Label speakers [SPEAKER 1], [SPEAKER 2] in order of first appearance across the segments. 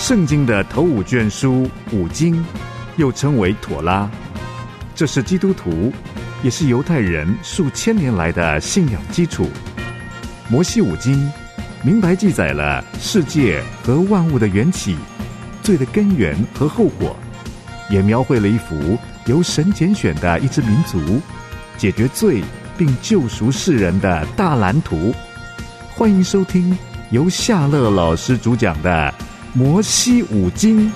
[SPEAKER 1] 圣经的头5卷书五经，又称为妥拉，这是基督徒也是犹太人数千年来的信仰基础。摩西五经明白记载了世界和万物的缘起、罪的根源和后果，也描绘了一幅由神拣选的一支民族解决罪并救赎世人的大蓝图。欢迎收听由夏乐老师主讲的摩西五经。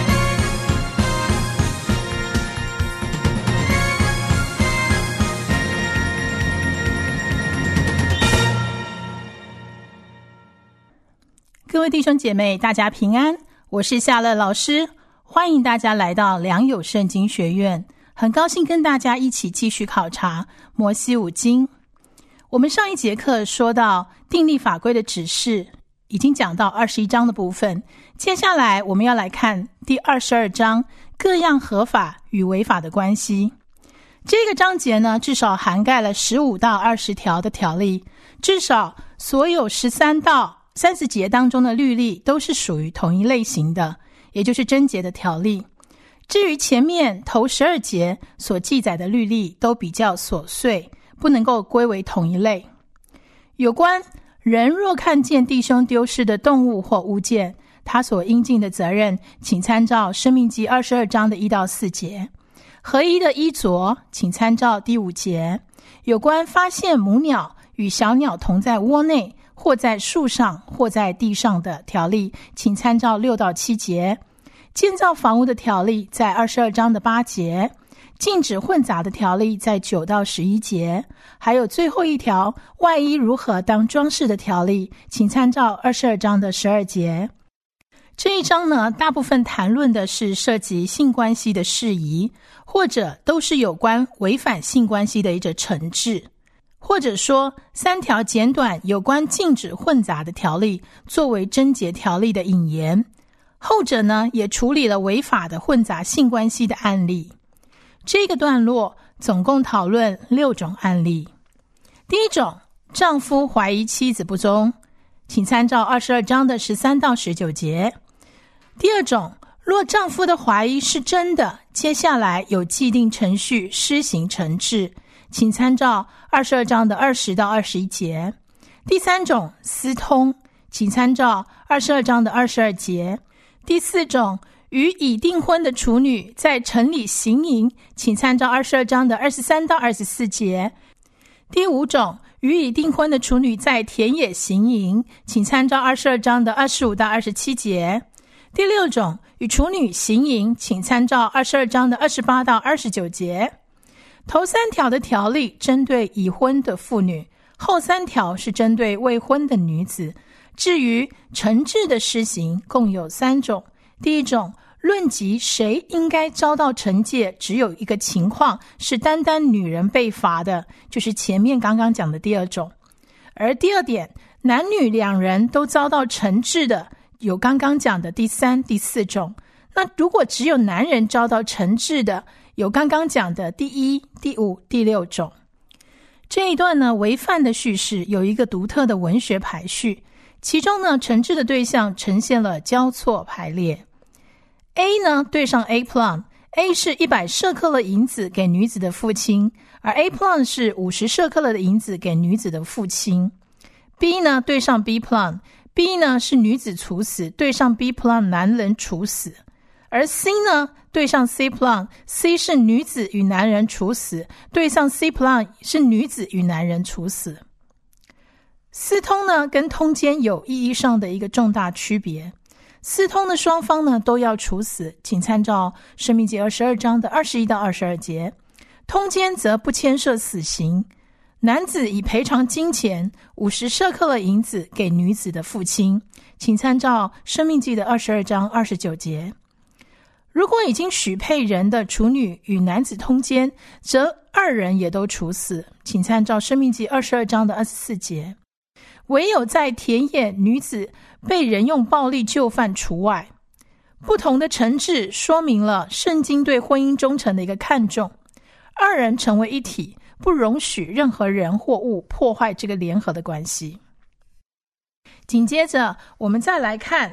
[SPEAKER 2] 各位弟兄姐妹，大家平安，我是夏乐老师，欢迎大家来到良友圣经学院，很高兴跟大家一起继续考察摩西五经。我们上一节课说到订立法规的指示，已经讲到21章的部分，接下来我们要来看第22章各样合法与违法的关系。这个章节呢，至少涵盖了15到20条的条例，至少所有13到30节当中的律例都是属于同一类型的，也就是贞洁的条例。至于前面头12节所记载的律例都比较琐碎，不能够归为同一类。有关人若看见弟兄丢失的动物或物件，他所应尽的责任，请参照申命记22章的1到4节。合一的衣着，请参照第5节。有关发现母鸟与小鸟同在窝内，或在树上或在地上的条例，请参照6到7节。建造房屋的条例在22章的8节。禁止混杂的条例在9到11节，还有最后一条外衣如何当装饰的条例，请参照22章的12节。这一章呢，大部分谈论的是涉及性关系的事宜，或者都是有关违反性关系的一种惩治，或者说3条简短有关禁止混杂的条例作为贞洁条例的引言，后者呢也处理了违法的混杂性关系的案例。这个段落总共讨论6种案例。第一种，丈夫怀疑妻子不忠，请参照22章的13到19节。第二种，若丈夫的怀疑是真的，接下来有既定程序施行惩治，请参照22章的20到21节。第三种，私通，请参照22章的22节。第四种，与已订婚的处女在城里行淫，请参照22章的23到24节。第五种，与已订婚的处女在田野行淫，请参照22章的25到27节。第六种，与处女行淫，请参照22章的28到29节。头3条的条例针对已婚的妇女，后3条是针对未婚的女子。至于惩治的施行，共有3种。第一种，论及谁应该遭到惩戒，只有一个情况是单单女人被罚的，就是前面刚刚讲的第2种。而第二点，男女2人都遭到惩治的，有刚刚讲的第3、第4种。那如果只有男人遭到惩治的，有刚刚讲的第1、第5、第6种。这一段呢，违犯的叙事有一个独特的文学排序，其中呢，惩治的对象呈现了交错排列。A 呢对上 A plan， A 是100舍克勒银子给女子的父亲，而 A plan 是50舍克勒的银子给女子的父亲。B 呢对上 B plan， B 呢是女子处死，对上 B plan 男人处死。而 C 呢对上 C plan， C 是女子与男人处死，对上 C plan 是女子与男人处死。私通呢跟通奸有意义上的一个重大区别。私通的双方呢都要处死，请参照申命记22章的21到22节。通奸则不牵涉死刑。男子以赔偿金钱50舍克勒银子给女子的父亲，请参照申命记的22章29节。如果已经许配人的处女与男子通奸，则2人也都处死，请参照申命记22章的24节。唯有在田野女子被人用暴力就范除外。不同的惩治说明了圣经对婚姻忠诚的一个看重，2人成为一体，不容许任何人或物破坏这个联合的关系。紧接着我们再来看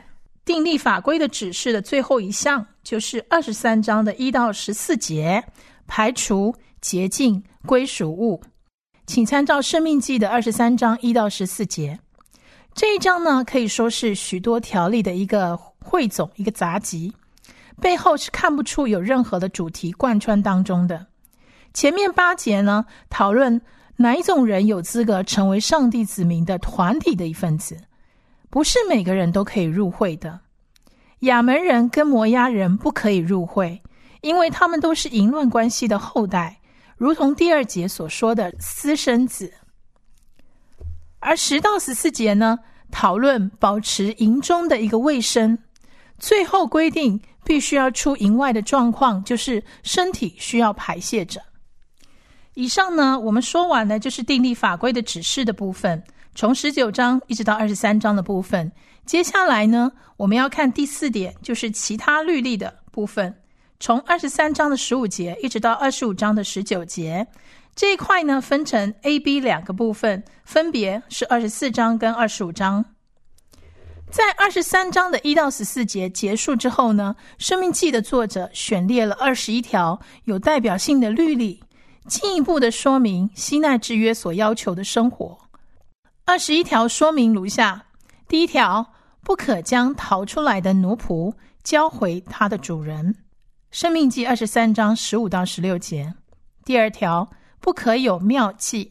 [SPEAKER 2] 订立法规的指示的最后一项就是23章的1到14节，排除、洁净、归属物。请参照申命记的23章1到14节。这一章呢，可以说是许多条例的一个汇总，一个杂集，背后是看不出有任何的主题贯穿当中的。前面8节呢，讨论哪一种人有资格成为上帝子民的团体的一份子，不是每个人都可以入会的。亚门人跟摩押人不可以入会，因为他们都是淫乱关系的后代，如同第2节所说的私生子。而10到14节呢，讨论保持营中的一个卫生，最后规定必须要出营外的状况，就是身体需要排泄者。以上呢，我们说完了就是订立法规的指示的部分，从19章一直到23章的部分。接下来呢，我们要看第4点，就是其他律例的部分，从23章的15节一直到25章的19节。这一块呢，分成 A、B 2个部分，分别是24章跟25章。在23章的1到14节结束之后呢，申命记的作者选列了21条有代表性的律例，进一步的说明西奈之约所要求的生活。21条说明如下：第1条，不可将逃出来的奴仆交回他的主人，申命记23章15到16节。第2条，不可有庙妓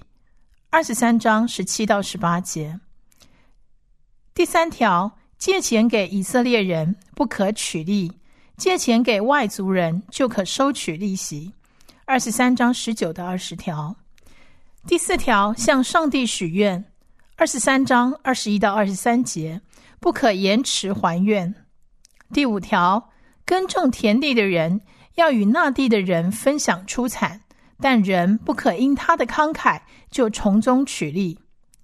[SPEAKER 2] ，23章17到18节。第3条，借钱给以色列人不可取利，借钱给外族人就可收取利息，23章19到20条。第4条，向上帝许愿，23章21到23节，不可延迟还愿。第5条，耕种田地的人要与那地的人分享出产，但人不可因他的慷慨就从中取利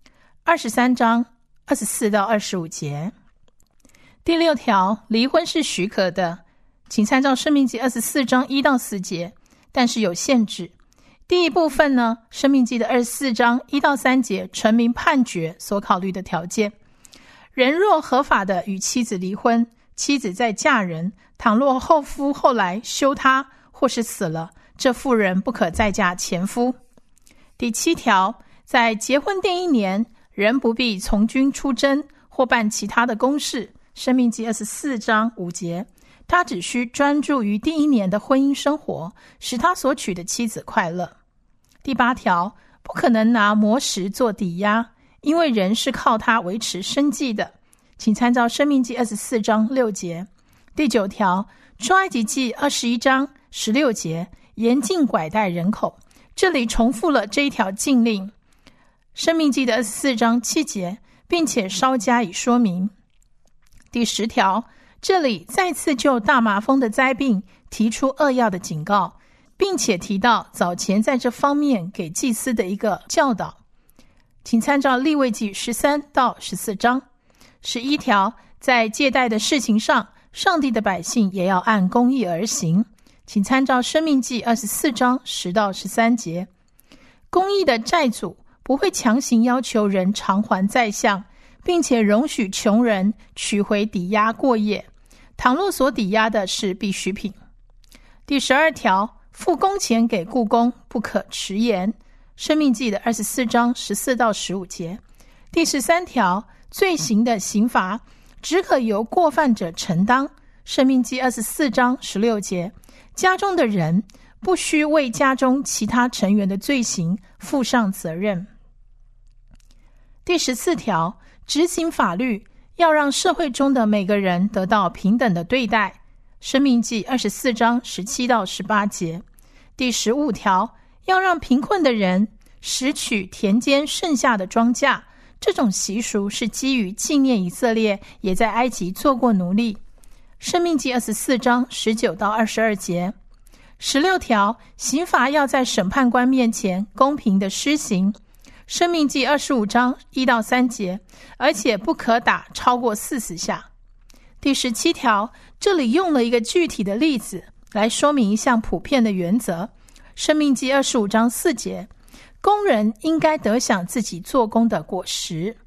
[SPEAKER 2] ，23章24到25节。第6条，离婚是许可的，请参照申命记24章1到4节，但是有限制。第一部分呢，申命记的24章1到3节陈明判决所考虑的条件。人若合法的与妻子离婚，妻子再嫁人，倘若后夫后来休她或是死了，这妇人不可再嫁前夫。第7条，在结婚第1年，人不必从军出征或办其他的公事，申命记24章5节，他只需专注于第1年的婚姻生活，使他所娶的妻子快乐。第8条，不可能拿磨石做抵押，因为人是靠它维持生计的，请参照申命记24章6节。第9条，出埃及记21章16节，严禁拐带人口，这里重复了这一条禁令。申命记的24章7节，并且稍加以说明。第10条，这里再次就大麻风的灾病提出扼要的警告，并且提到早前在这方面给祭司的一个教导，请参照利未记13到14章。11条，在借贷的事情上，上帝的百姓也要按公义而行，请参照申命记24章10到13节。公义的债主不会强行要求人偿还债项，并且容许穷人取回抵押过夜，倘若所抵押的是必需品。第12条，付工钱给雇工不可迟延，申命记的24章14到15节。第13条，罪行的刑罚只可由过犯者承担，申命记24章16节。家中的人不需为家中其他成员的罪行负上责任。第14条，执行法律要让社会中的每个人得到平等的对待，申命记24章17到18节。第15条，要让贫困的人拾取田间剩下的庄稼，这种习俗是基于纪念以色列也在埃及做过奴隶，申命记24章19到22节。16条，刑罚要在审判官面前公平的施行，申命记25章1到3节，而且不可打超过40下。第17条，这里用了一个具体的例子来说明一项普遍的原则，申命记25章4节，工人应该得享自己做工的果实。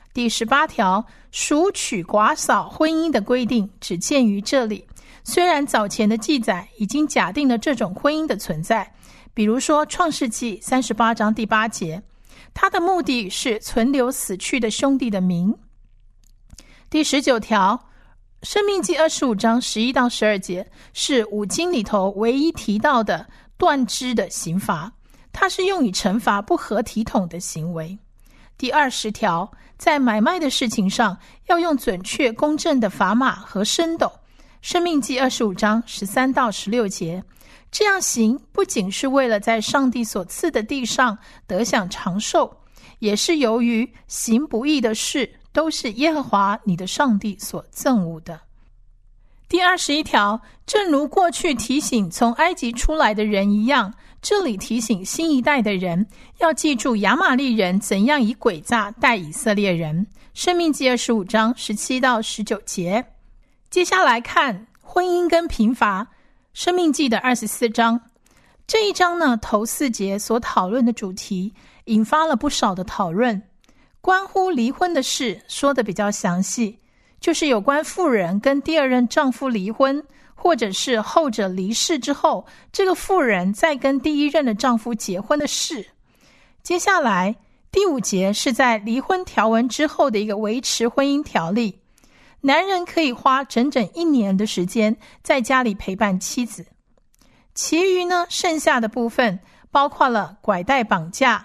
[SPEAKER 2] 第18条，赎娶寡嫂婚姻的规定只见于这里。虽然早前的记载已经假定了这种婚姻的存在，比如说创世纪38章第8节，它的目的是存留死去的兄弟的名。第19条，申命记25章11到12节是五经里头唯一提到的断肢的刑罚，它是用以惩罚不合体统的行为。第20条，在买卖的事情上要用准确公正的砝码和升斗，申命记25章13到16节，这样行不仅是为了在上帝所赐的地上得享长寿，也是由于行不义的事都是耶和华你的上帝所憎恶的。第21条，正如过去提醒从埃及出来的人一样，这里提醒新一代的人要记住亚玛力人怎样以诡诈待以色列人。申命记25章17到19节。接下来看婚姻跟贫乏，申命记的24章。这一章呢，头4节所讨论的主题引发了不少的讨论。关乎离婚的事说得比较详细，就是有关妇人跟第二任丈夫离婚，或者是后者离世之后，这个妇人再跟第一任的丈夫结婚的事。接下来第5节是在离婚条文之后的一个维持婚姻条例，男人可以花整整1年的时间在家里陪伴妻子。其余呢，剩下的部分包括了拐带绑架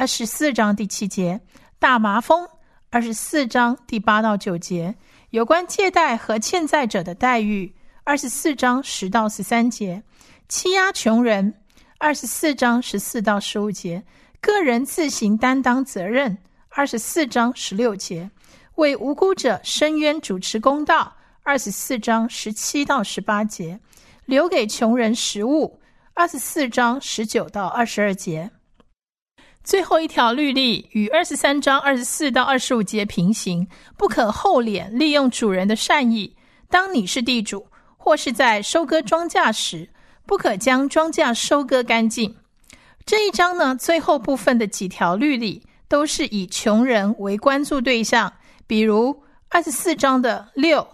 [SPEAKER 2] 24章第7节，大麻风24章第8到9节，有关借贷和欠债者的待遇24章10到13节，欺压穷人24章14到15节，个人自行担当责任24章16节，为无辜者伸冤主持公道24章17到18节，留给穷人食物24章19到22节。最后一条律例与23章24到25节平行，不可厚脸利用主人的善意，当你是地主或是在收割庄稼时，不可将庄稼收割干净。这一章呢，最后部分的几条律例都是以穷人为关注对象，比如24章的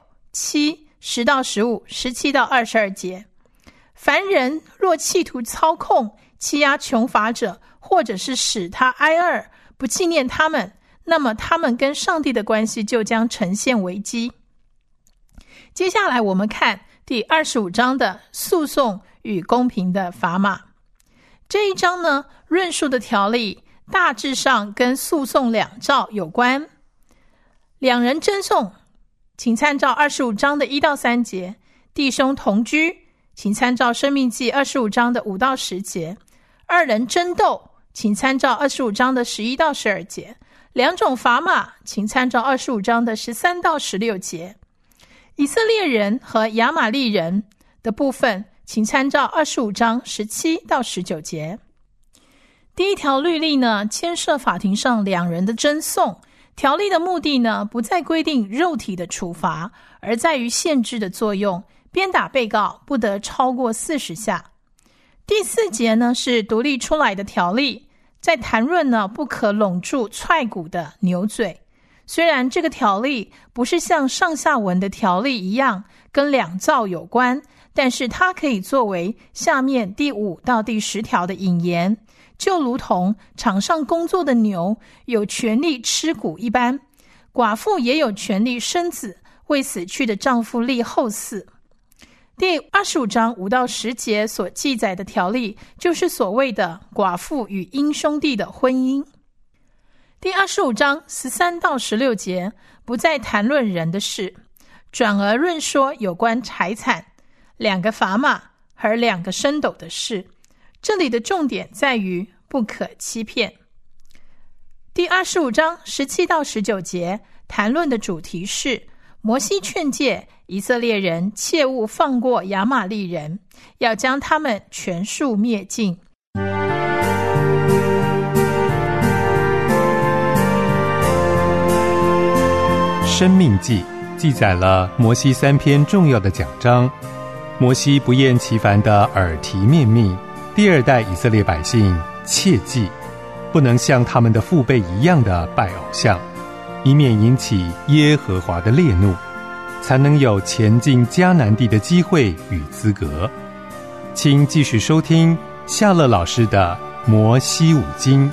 [SPEAKER 2] 6、7、10到15、17到22节。凡人若企图操控、欺压穷乏者，或者是使他挨饿，不纪念他们，那么他们跟上帝的关系就将呈现危机。接下来我们看第25章的诉讼与公平的砝码。这一章呢，论述的条例大致上跟诉讼2兆有关。两人争讼，请参照25章的1到3节；弟兄同居，请参照申命记25章的5到10节；二人争斗，请参照25章的11到12节；两种砝码，请参照25章的13到16节。以色列人和亚玛力人的部分，请参照25章17到19节。第一条律例呢，牵涉法庭上两人的争讼。条例的目的呢，不再规定肉体的处罚，而在于限制的作用，鞭打被告不得超过40下。第4节呢，是独立出来的条例，在谈论呢不可拢住踹骨的牛嘴。虽然这个条例不是像上下文的条例一样跟2兆有关，但是它可以作为下面第5到第10条的引言，就如同场上工作的牛有权利吃骨一般，寡妇也有权利生子，为死去的丈夫立后嗣。第25章5到10节所记载的条例，就是所谓的寡妇与姻兄弟的婚姻。第25章13到16节不再谈论人的事，转而论说有关财产、2个砝码和2个升斗的事。这里的重点在于不可欺骗。第25章17到19节谈论的主题是摩西劝诫以色列人切勿放过亚玛力人，要将他们全数灭尽。
[SPEAKER 3] 申命记记载了摩西3篇重要的讲章。摩西不厌其烦地耳提面命第2代以色列百姓切记不能像他们的父辈一样的拜偶像， 以免引起耶和华的烈怒，才能有前进迦南地的机会与资格。请继续收听夏乐老师的摩西五经。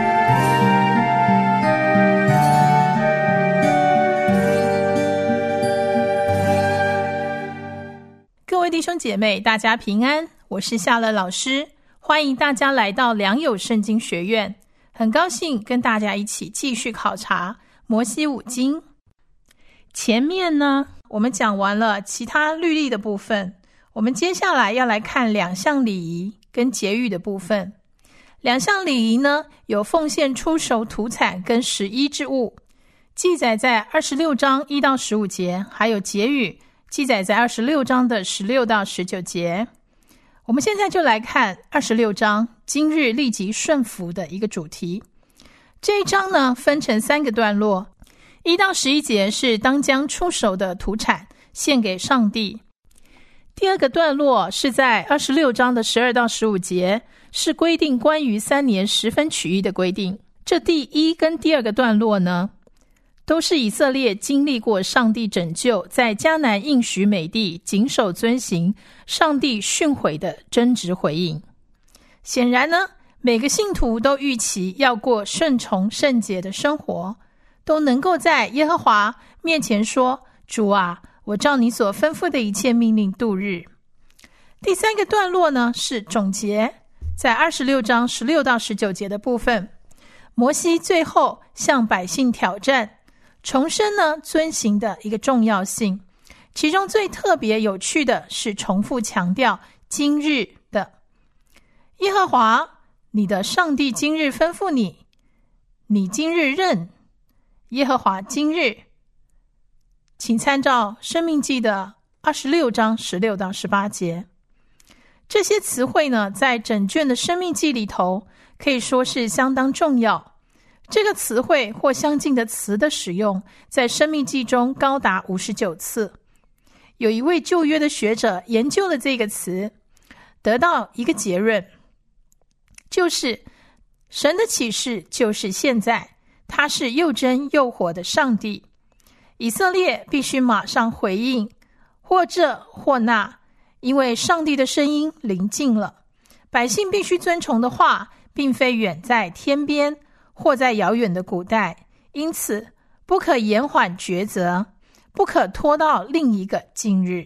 [SPEAKER 2] 各位弟兄姐妹，大家平安，我是夏乐老师，欢迎大家来到良友圣经学院，很高兴跟大家一起继续考察摩西五经。前面呢，我们讲完了其他律例的部分，我们接下来要来看两项礼仪跟节欲的部分。两项礼仪呢，有奉献出熟土产跟食衣之物，记载在26章1到15节，还有节语记载在26章的16到19节。我们现在就来看26章今日立即顺服的一个主题。这一章呢，分成3个段落，1到11节是当将出熟的土产献给上帝。第二个段落是在26章的12到15节，是规定关于3年10分取一的规定。这第1跟第2个段落呢，都是以色列经历过上帝拯救，在迦南应许美地谨守遵行上帝训诲的真实回应。显然呢，每个信徒都预期要过顺从圣洁的生活，都能够在耶和华面前说，主啊，我照你所吩咐的一切命令度日。第3个段落呢，是总结，在26章16到19节的部分，摩西最后向百姓挑战，重申呢遵行的一个重要性。其中最特别有趣的是重复强调今日的，耶和华你的上帝今日吩咐你，你今日认，耶和华今日。请参照申命记的26章16到18节。这些词汇呢，在整卷的申命记里头可以说是相当重要。这个词汇或相近的词的使用，在申命记中高达59次。有一位旧约的学者研究了这个词，得到一个结论，就是神的启示就是现在，他是又真又活的上帝。以色列必须马上回应，或这或那，因为上帝的声音临近了。百姓必须遵从的话，并非远在天边，或在遥远的古代，因此不可延缓抉择，不可拖到另一个今日。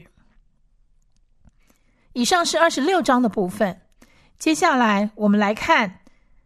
[SPEAKER 2] 以上是26章的部分，接下来我们来看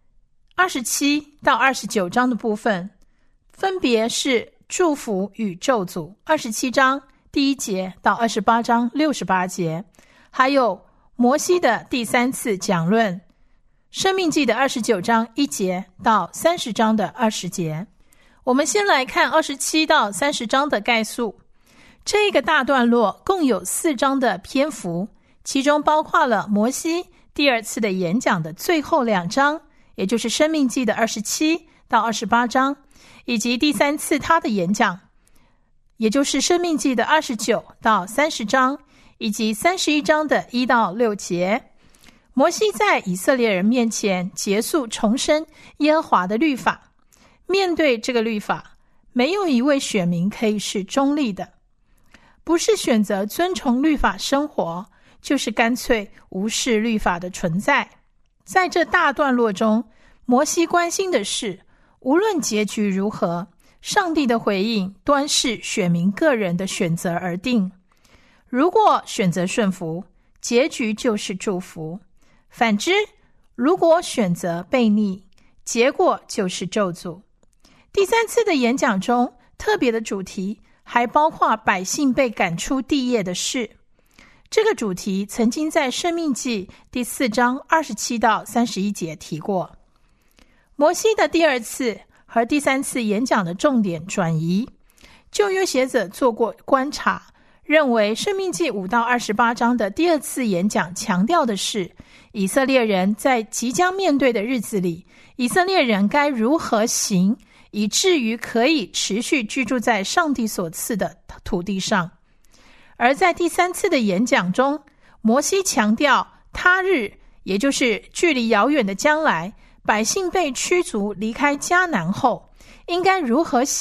[SPEAKER 2] 27到29章的部分，分别是祝福与咒诅，27章第1节到28章68节，还有摩西的第3次讲论，申命记的29章1节到30章的20节。我们先来看27到30章的概述。这个大段落共有4章的篇幅，其中包括了摩西第2次的演讲的最后2章，也就是申命记的27到28章，以及第3次他的演讲，也就是申命记的29到30章，以及31章的1到6节。摩西在以色列人面前结束重申耶和华的律法。面对这个律法，没有一位选民可以是中立的，不是选择遵从律法生活，就是干脆无视律法的存在。在这大段落中，摩西关心的是，无论结局如何，上帝的回应端视选民个人的选择而定。如果选择顺服，结局就是祝福；反之，如果选择悖逆，结果就是咒诅。第3次的演讲中，特别的主题还包括百姓被赶出地业的事。这个主题曾经在申命记第4章27到31节提过。摩西的第2次和第3次演讲的重点转移，旧约学者做过观察，认为申命记5到28章的第2次演讲强调的是，以色列人在即将面对的日子里，以色列人该如何行，以至于可以持续居住在上帝所赐的土地上。而在第3次的演讲中，摩西强调他日，也就是距离遥远的将来，百姓被驱逐离开迦南后，应该如何行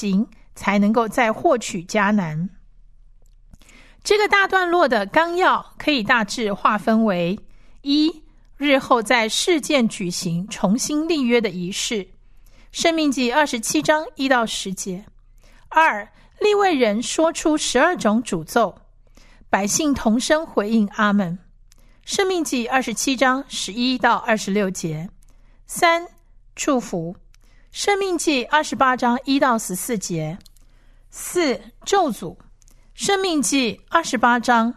[SPEAKER 2] 才能够再获取迦南。这个大段落的纲要可以大致划分为：一、日后在事件举行重新立约的仪式，申命记27章1到10节；二、利未人说出12种诅咒，百姓同声回应阿们，申命记27章11到26节；三、祝福，申命记28章1到14节；四、咒诅，申命记28章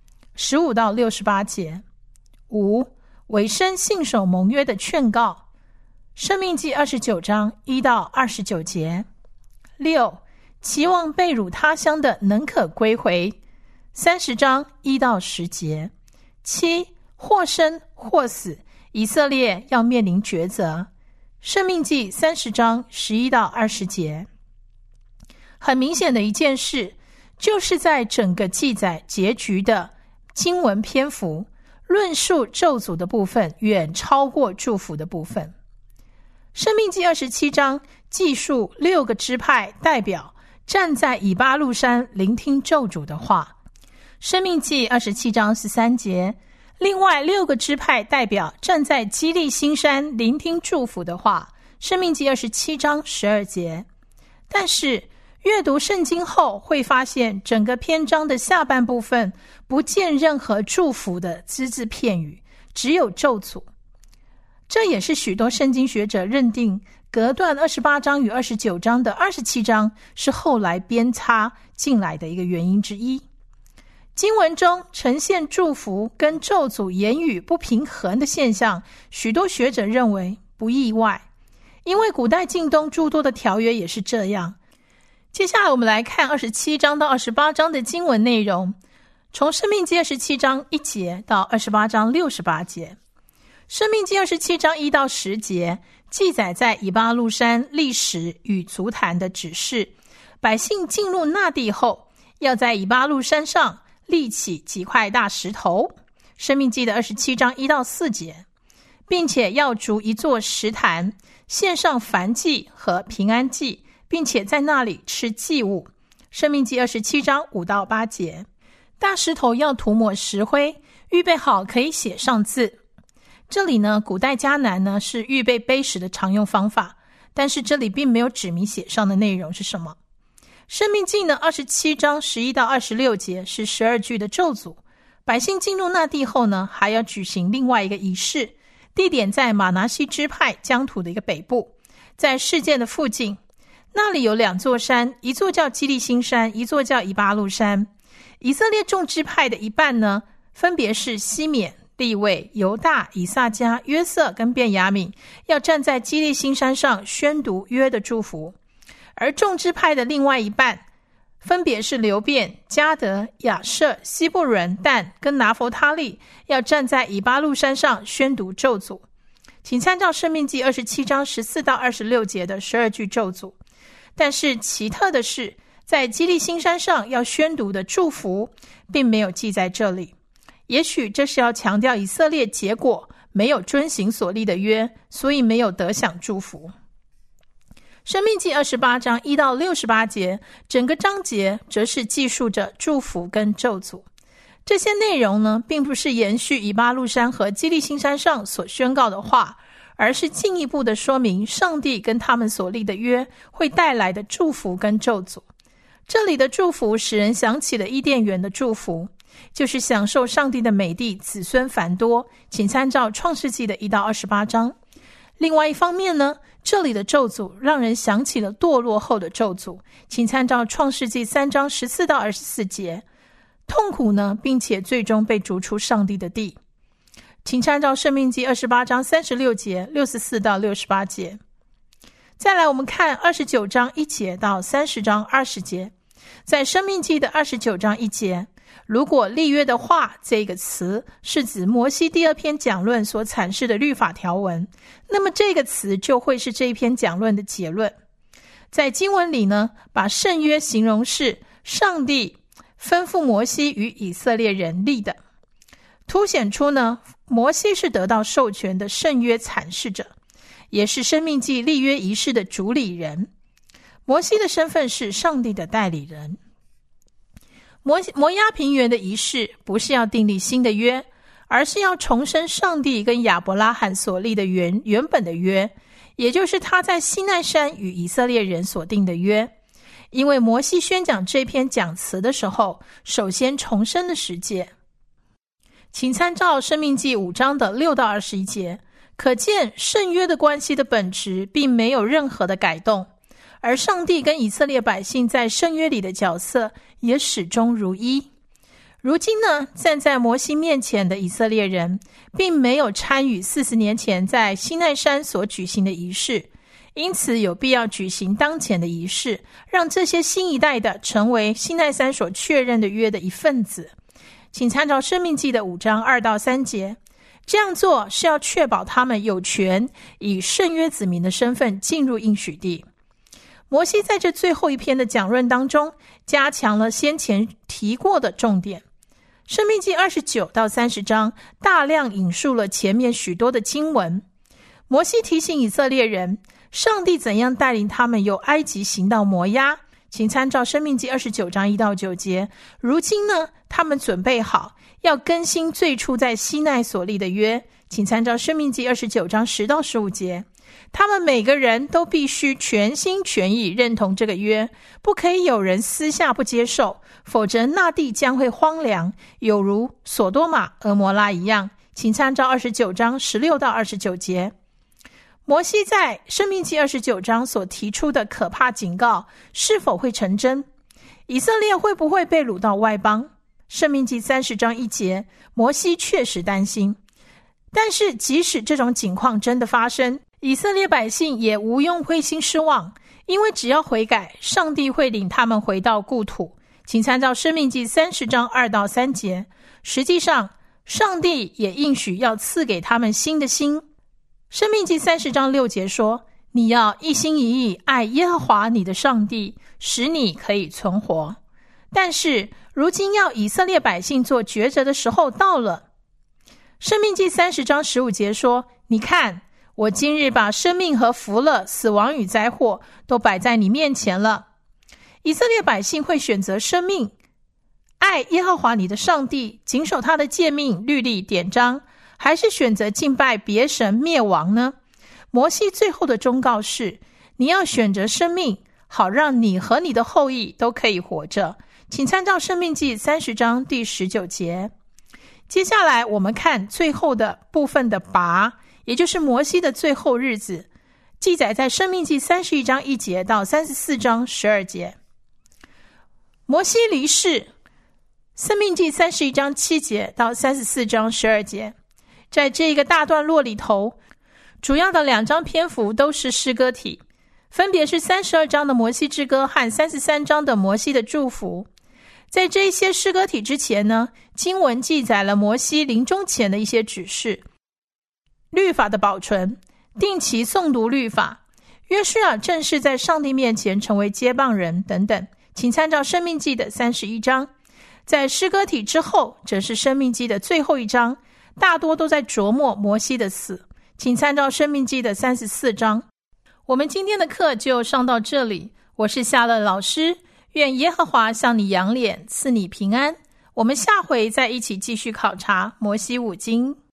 [SPEAKER 2] 15到68节；五、委身信守盟约的劝告，申命记29章1到29节；六、期望被掳他乡的能可归回，30章1到10节；七、或生或死，以色列要面临抉择，申命记30章11到20节。很明显的一件事，就是在整个记载结局的经文篇幅，论述咒诅的部分远超过祝福的部分。申命记27章记述6个支派代表站在以巴路山聆听咒诅的话，申命记27章13节，另外6个支派代表站在基利新山聆听祝福的话，申命记27章12节。但是阅读圣经后会发现，整个篇章的下半部分不见任何祝福的只字片语，只有咒诅。这也是许多圣经学者认定隔断28章与29章的27章是后来编插进来的一个原因之一。经文中呈现祝福跟咒诅言语不平衡的现象，许多学者认为不意外，因为古代近东诸多的条约也是这样。接下来我们来看27章到28章的经文内容，从申命记27章1节到28章68节。申命记27章1到10节记载在以巴路山历史与足坛的指示，百姓进入那地后，要在以巴路山上立起几块大石头，申命记的27章1到4节，并且要筑一座石坛，献上燔祭和平安祭，并且在那里吃祭物，申命记27章5到8节。大石头要涂抹石灰，预备好可以写上字。这里呢，古代迦南呢是预备碑石的常用方法，但是这里并没有指明写上的内容是什么。申命记呢27章11到26节是12句的咒诅，百姓进入那地后呢，还要举行另外一个仪式，地点在马拿西支派疆土的一个北部，在事件的附近，那里有2座山，一座叫基利新山，一座叫以巴路山。以色列众支派的一半呢，分别是西缅、利未、犹大、以萨迦、约瑟跟便雅悯，要站在基利新山上宣读约的祝福。而众支派的另外一半分别是流便、迦得、亚设、西布伦、但跟拿弗他利，要站在以巴路山上宣读咒诅。请参照申命记27章14到26节的12句咒诅。但是奇特的是，在基利新山上要宣读的祝福并没有记在这里，也许这是要强调以色列结果没有遵行所立的约，所以没有得享祝福。申命记28章1到68节，整个章节则是记述着祝福跟咒诅。这些内容呢，并不是延续以巴路山和基利新山上所宣告的话，而是进一步的说明上帝跟他们所立的约会带来的祝福跟咒诅。这里的祝福使人想起了伊甸园的祝福，就是享受上帝的美地，子孙繁多，请参照创世纪的1到28章。另外一方面呢，这里的咒诅让人想起了堕落后的咒诅，请参照创世纪3章14到24节。痛苦呢，并且最终被逐出上帝的地，请参照申命记28章36节、64到68节。再来我们看29章1节到30章20节。在申命记的29章1节，如果立约的话这个词是指摩西第2篇讲论所阐释的律法条文，那么这个词就会是这一篇讲论的结论。在经文里呢，把圣约形容是上帝吩咐摩西与以色列人立的，凸显出呢，摩西是得到授权的圣约阐释者，也是申命记立约仪式的主理人。 摩西的身份是上帝的代理人。摩押平原的仪式不是要订立新的约，而是要重申上帝跟亚伯拉罕所立的原本的约，也就是他在西奈山与以色列人所定的约。因为摩西宣讲这篇讲词的时候，首先重申了十诫。请参照申命记5章的6到21节，可见圣约的关系的本质并没有任何的改动，而上帝跟以色列百姓在圣约里的角色也始终如一。如今呢，站在摩西面前的以色列人并没有参与40年前在西奈山所举行的仪式，因此有必要举行当前的仪式，让这些新一代的成为西奈山所确认的约的一份子。请参照申命记的5章2到3节，这样做是要确保他们有权以圣约子民的身份进入应许地。摩西在这最后一篇的讲论当中，加强了先前提过的重点。申命记29到30章大量引述了前面许多的经文。摩西提醒以色列人，上帝怎样带领他们由埃及行到摩押，请参照申命记29章1到9节。如今呢，他们准备好要更新最初在西奈所立的约，请参照申命记29章10到15节。他们每个人都必须全心全意认同这个约，不可以有人私下不接受，否则那地将会荒凉，有如索多玛、俄摩拉一样。请参照29章16到29节。摩西在申命记29章所提出的可怕警告是否会成真？以色列会不会被掳到外邦？申命记30章1节，摩西确实担心。但是即使这种情况真的发生，以色列百姓也无用灰心失望，因为只要悔改，上帝会领他们回到故土。请参照申命记30章2到3节。实际上，上帝也应许要赐给他们新的心。申命记30章6节说，你要一心一意爱耶和华你的上帝，使你可以存活。但是如今要以色列百姓做抉择的时候到了。申命记30章15节说，你看，我今日把生命和福乐、死亡与灾祸都摆在你面前了。以色列百姓会选择生命，爱耶和华你的上帝，谨守他的诫命、律例、典章，还是选择敬拜别神灭亡呢？摩西最后的忠告是，你要选择生命，好让你和你的后裔都可以活着。请参照申命记30章第19节。接下来我们看最后的部分的拔，也就是摩西的最后日子，记载在申命记31章1节到34章12节。摩西离世，申命记31章7节到34章12节。在这个大段落里头，主要的2章篇幅都是诗歌体，分别是32章的摩西之歌和33章的摩西的祝福。在这一些诗歌体之前呢，经文记载了摩西临终前的一些指示，律法的保存，定期诵读律法，约书亚正式在上帝面前成为接棒人等等。请参照申命记的31章。在诗歌体之后，则是申命记的最后一章，大多都在琢磨摩西的死。请参照申命记的34章。我们今天的课就上到这里，我是夏乐老师，愿耶和华向你扬脸，赐你平安。我们下回再一起继续考察摩西五经。